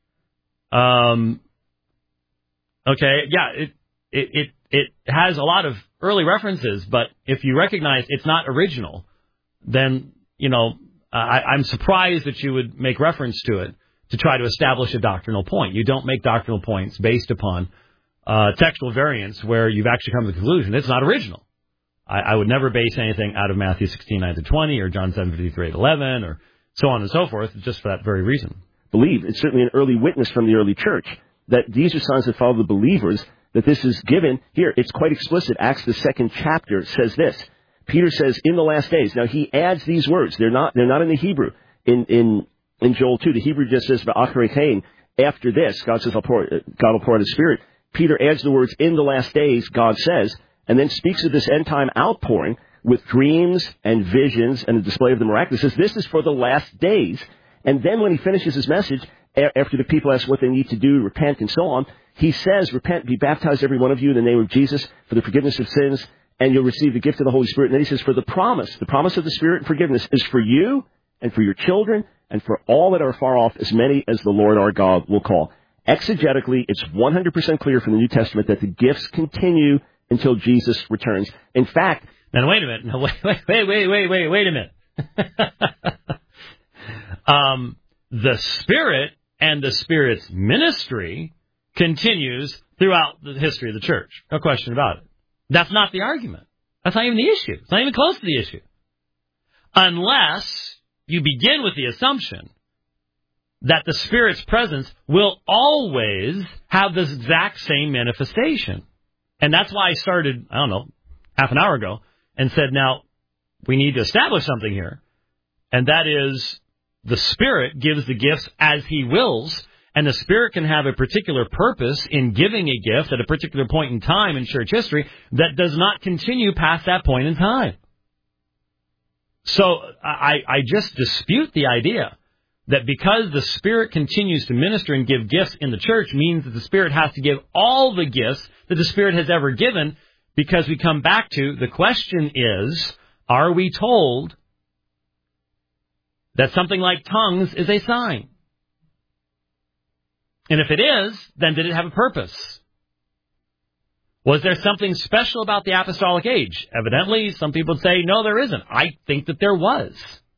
Okay, yeah, it has a lot of early references, but if you recognize it's not original, then, I'm surprised that you would make reference to it to try to establish a doctrinal point. You don't make doctrinal points based upon textual variants where you've actually come to the conclusion it's not original. I would never base anything out of Matthew 16:9-20 or John 7:53-11 or so on and so forth, just for that very reason. Believe. It's certainly an early witness from the early church that these are signs that follow the believers, that this is given. Here, it's quite explicit. Acts, the 2nd chapter, says this. Peter says, in the last days. Now, he adds these words. They're not in the Hebrew. In Joel 2, the Hebrew just says, after this, God will pour out His Spirit. Peter adds the words, in the last days, God says, and then speaks of this end-time outpouring with dreams and visions and the display of the miraculous. He says, this is for the last days. And then when he finishes his message, after the people ask what they need to do, repent and so on, he says, repent, be baptized every one of you in the name of Jesus for the forgiveness of sins, and you'll receive the gift of the Holy Spirit. And then he says, for the promise of the Spirit and forgiveness is for you and for your children and for all that are far off, as many as the Lord our God will call. Exegetically, it's 100% clear from the New Testament that the gifts continue until Jesus returns. In fact... Now, wait a minute. No, wait a minute. The Spirit and the Spirit's ministry continues throughout the history of the church. No question about it. That's not the argument. That's not even the issue. It's not even close to the issue. Unless you begin with the assumption that the Spirit's presence will always have this exact same manifestation. And that's why I started, half an hour ago, and said, now, we need to establish something here. And that is, the Spirit gives the gifts as He wills, and the Spirit can have a particular purpose in giving a gift at a particular point in time in church history that does not continue past that point in time. So I just dispute the idea that because the Spirit continues to minister and give gifts in the church means that the Spirit has to give all the gifts that the Spirit has ever given, because we come back to the question is, are we told that something like tongues is a sign? And if it is, then did it have a purpose? Was there something special about the apostolic age? Evidently, some people would say, no, there isn't. I think that there was.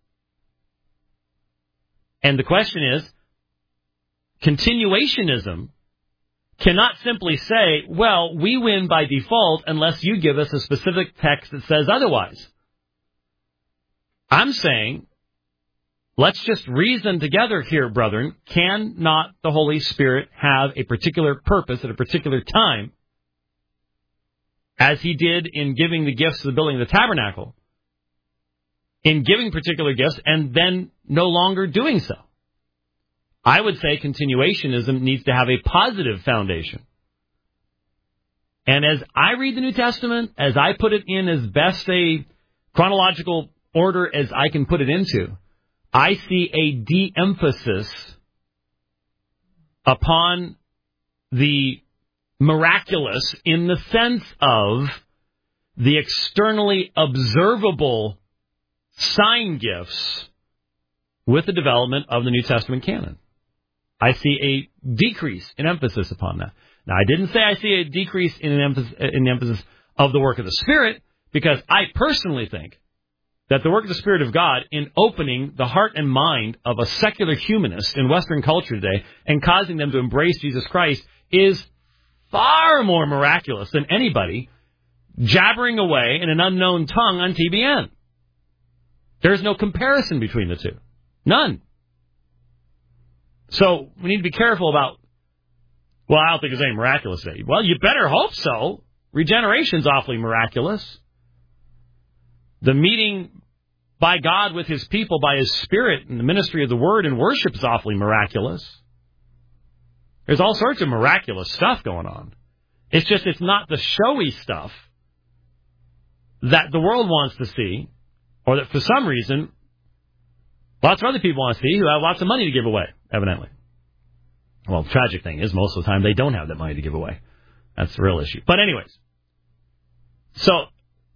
And the question is, continuationism cannot simply say, well, we win by default unless you give us a specific text that says otherwise. I'm saying, let's just reason together here, brethren. Can not the Holy Spirit have a particular purpose at a particular time, as He did in giving the gifts of the building of the tabernacle, in giving particular gifts and then no longer doing so? I would say continuationism needs to have a positive foundation. And as I read the New Testament, as I put it in as best a chronological order as I can put it into, I see a de-emphasis upon the miraculous in the sense of the externally observable sign gifts with the development of the New Testament canon. I see a decrease in emphasis upon that. Now, I didn't say I see a decrease in the emphasis of the work of the Spirit, because I personally think that the work of the Spirit of God in opening the heart and mind of a secular humanist in Western culture today and causing them to embrace Jesus Christ is far more miraculous than anybody jabbering away in an unknown tongue on TBN. There's no comparison between the two. None. So we need to be careful about, well, I don't think there's any miraculous today. Well, you better hope so. Regeneration's awfully miraculous. The meeting by God with His people by His Spirit and the ministry of the Word and worship is awfully miraculous. There's all sorts of miraculous stuff going on. It's just, it's not the showy stuff that the world wants to see, or that for some reason Lots of other people want to see who have lots of money to give away, evidently. Well, the tragic thing is most of the time they don't have that money to give away. That's the real issue. But anyways, so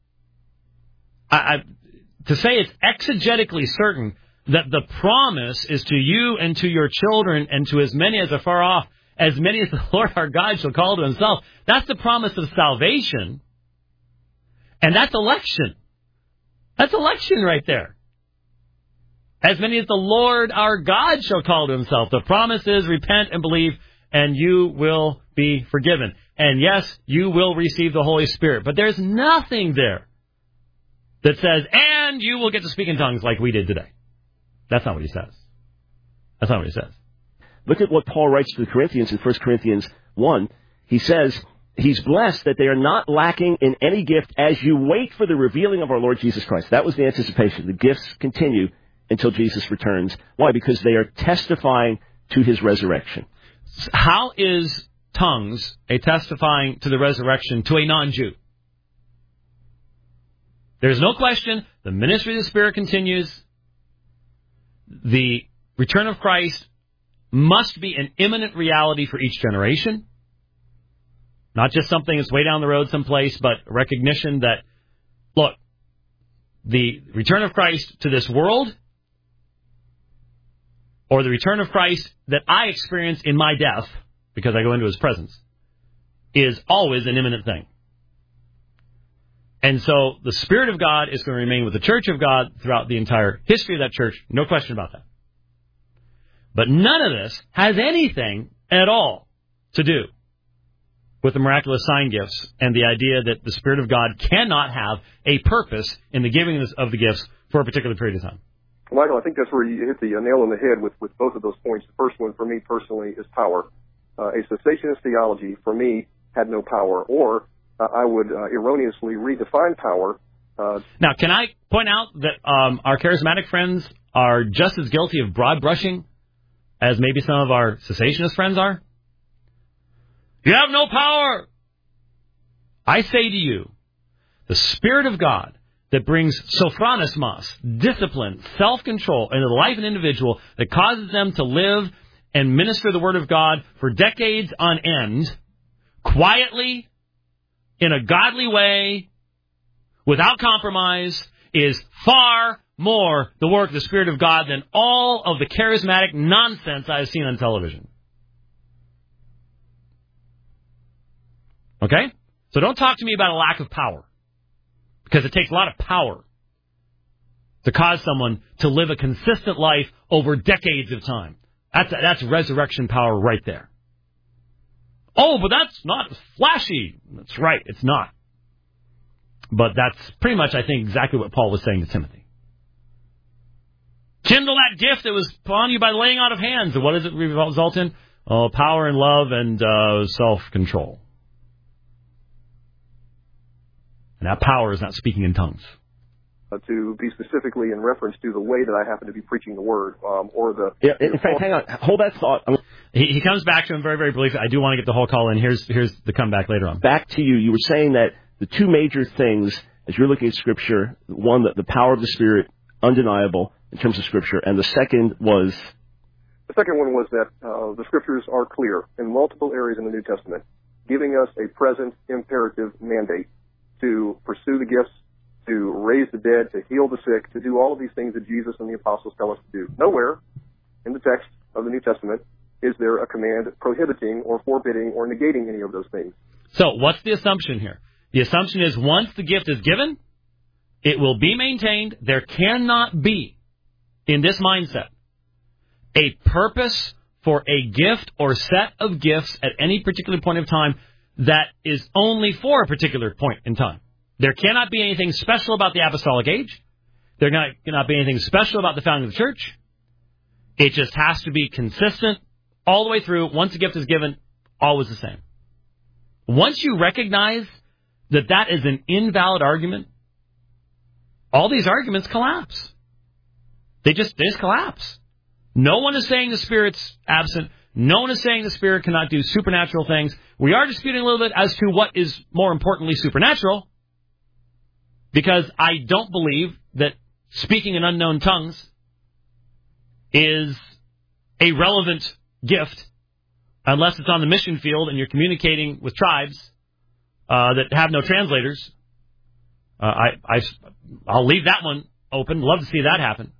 to say it's exegetically certain that the promise is to you and to your children and to as many as are far off, as many as the Lord our God shall call to himself, that's the promise of salvation. And that's election. That's election right there. As many as the Lord our God shall call to himself. The promise is repent and believe, and you will be forgiven. And yes, you will receive the Holy Spirit. But there's nothing there that says, and you will get to speak in tongues like we did today. That's not what he says. That's not what he says. Look at what Paul writes to the Corinthians in 1 Corinthians 1. He says, he's blessed that they are not lacking in any gift as you wait for the revealing of our Lord Jesus Christ. That was the anticipation. The gifts continue until Jesus returns. Why? Because they are testifying to his resurrection. How is tongues a testifying to the resurrection to a non-Jew? There's no question. The ministry of the Spirit continues. The return of Christ must be an imminent reality for each generation. Not just something that's way down the road someplace, but recognition that, look, the return of Christ to this world, or the return of Christ that I experience in my death, because I go into his presence, is always an imminent thing. And so the Spirit of God is going to remain with the Church of God throughout the entire history of that church. No question about that. But none of this has anything at all to do with the miraculous sign gifts and the idea that the Spirit of God cannot have a purpose in the giving of the gifts for a particular period of time. Michael, I think that's where you hit the nail on the head with both of those points. The first one, for me personally, is power. A cessationist theology, for me, had no power, or I would erroneously redefine power. Now, can I point out that our charismatic friends are just as guilty of broad brushing as maybe some of our cessationist friends are? You have no power. I say to you, the Spirit of God that brings sophronismos, discipline, self-control into the life of an individual that causes them to live and minister the Word of God for decades on end, quietly, in a godly way, without compromise, is far more the work of the Spirit of God than all of the charismatic nonsense I've seen on television. Okay? So don't talk to me about a lack of power, because it takes a lot of power to cause someone to live a consistent life over decades of time. That's resurrection power right there. Oh, but that's not flashy. That's right, it's not. But that's pretty much, I think, exactly what Paul was saying to Timothy. Kindle that gift that was upon you by laying out of hands. And what does it result in? Oh, power and love and self-control. And that power is not speaking in tongues. To be specifically in reference to the way that I happen to be preaching the word, or the... Yeah, in fact, hang on. Hold that thought. He comes back to him very, very briefly. I do want to get the whole call in. Here's the comeback later on. Back to you. You were saying that the two major things, as you're looking at Scripture, one, the power of the Spirit, undeniable in terms of Scripture, and the second was... The second one was that the Scriptures are clear in multiple areas in the New Testament, giving us a present imperative mandate to pursue the gifts, to raise the dead, to heal the sick, to do all of these things that Jesus and the apostles tell us to do. Nowhere in the text of the New Testament is there a command prohibiting or forbidding or negating any of those things. So what's the assumption here? The assumption is once the gift is given, it will be maintained. There cannot be, in this mindset, a purpose for a gift or set of gifts at any particular point of time that is only for a particular point in time. There cannot be anything special about the apostolic age. There cannot be anything special about the founding of the church. It just has to be consistent all the way through. Once a gift is given, always the same. Once you recognize that that is an invalid argument, all these arguments collapse. They just collapse. No one is saying the Spirit's absent. No one is saying the Spirit cannot do supernatural things. We are disputing a little bit as to what is more importantly supernatural, because I don't believe that speaking in unknown tongues is a relevant gift unless it's on the mission field and you're communicating with tribes that have no translators. I'll leave that one open. Love to see that happen.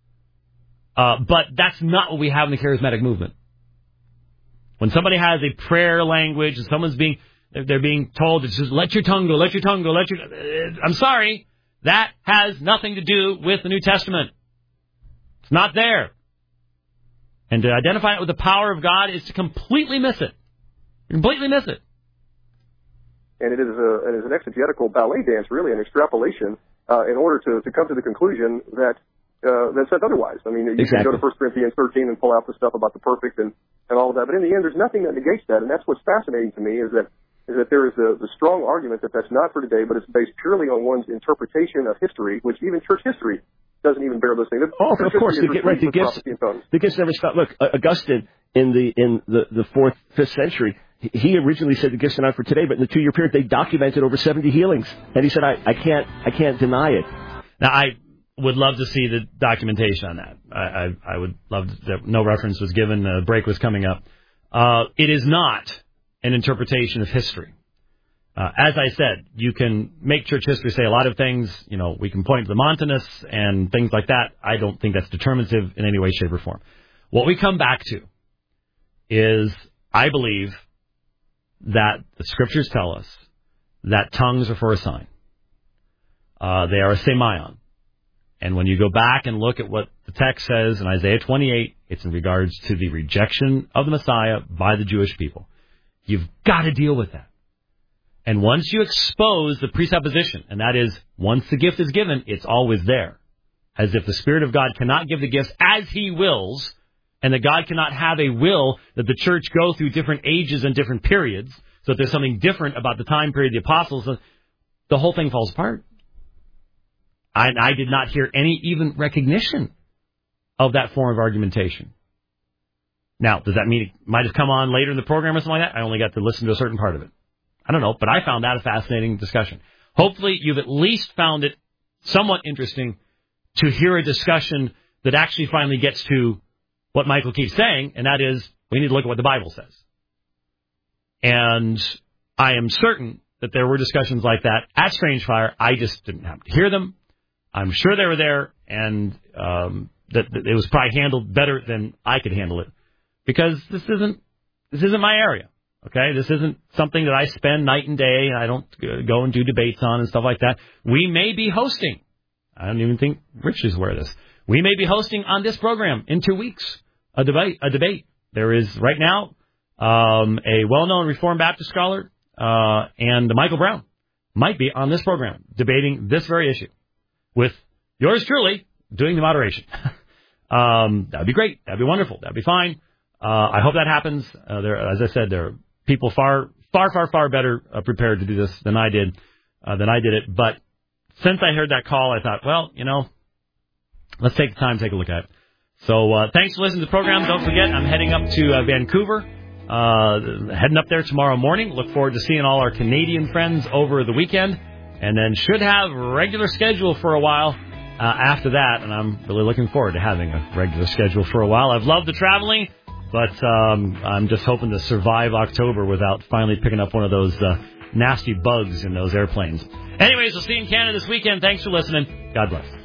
But that's not what we have in the charismatic movement. When somebody has a prayer language and someone's they're being told to just let your tongue go, let your tongue go, I'm sorry. That has nothing to do with the New Testament. It's not there. And to identify it with the power of God is to completely miss it. Completely miss it. And it is an exegetical ballet dance, really, an extrapolation, in order to come to the conclusion that says otherwise. I mean, you can go to 1 Corinthians 13 and pull out the stuff about the perfect and all of that, but in the end, there's nothing that negates that, and that's what's fascinating to me is that there is the strong argument that that's not for today, but it's based purely on one's interpretation of history, which even church history doesn't even bear listening. Oh, of course, the gifts never stop. Look, Augustine in the 4th, 5th century, he originally said the gifts are not for today, but in the 2-year period, they documented over 70 healings, and he said, I can't deny it. Now, I would love to see the documentation on that. I would love that no reference was given. The break was coming up. It is not an interpretation of history. As I said, you can make church history say a lot of things. You know, we can point to the Montanists and things like that. I don't think that's determinative in any way, shape, or form. What we come back to is, I believe that the Scriptures tell us that tongues are for a sign. They are a semeion. And when you go back and look at what the text says in Isaiah 28, it's in regards to the rejection of the Messiah by the Jewish people. You've got to deal with that. And once you expose the presupposition, and that is, once the gift is given, it's always there. As if the Spirit of God cannot give the gifts as He wills, and that God cannot have a will that the church go through different ages and different periods, so if there's something different about the time period of the apostles, the whole thing falls apart. I did not hear any even recognition of that form of argumentation. Now, does that mean it might have come on later in the program or something like that? I only got to listen to a certain part of it. I don't know, but I found that a fascinating discussion. Hopefully, you've at least found it somewhat interesting to hear a discussion that actually finally gets to what Michael keeps saying, and that is, we need to look at what the Bible says. And I am certain that there were discussions like that at Strange Fire. I just didn't happen to hear them. I'm sure they were there, and that it was probably handled better than I could handle it, because this isn't my area. Okay, this isn't something that I spend night and day. I don't go and do debates on and stuff like that. We may be hosting. I don't even think Rich is aware of this. We may be hosting on this program in 2 weeks a debate. There is right now a well-known Reformed Baptist scholar and Michael Brown might be on this program debating this very issue with yours truly doing the moderation. That'd be great. That'd be wonderful. That'd be fine. I hope that happens. As I said, there are people far better prepared to do this than I did it. But since I heard that call, I thought, well, let's take the time to take a look at it. So thanks for listening to the program. Don't forget, I'm heading up to Vancouver, heading up there tomorrow morning. Look forward to seeing all our Canadian friends over the weekend, and then should have a regular schedule for a while after that. And I'm really looking forward to having a regular schedule for a while. I've loved the traveling, but I'm just hoping to survive October without finally picking up one of those nasty bugs in those airplanes. Anyways, we'll see you in Canada this weekend. Thanks for listening. God bless.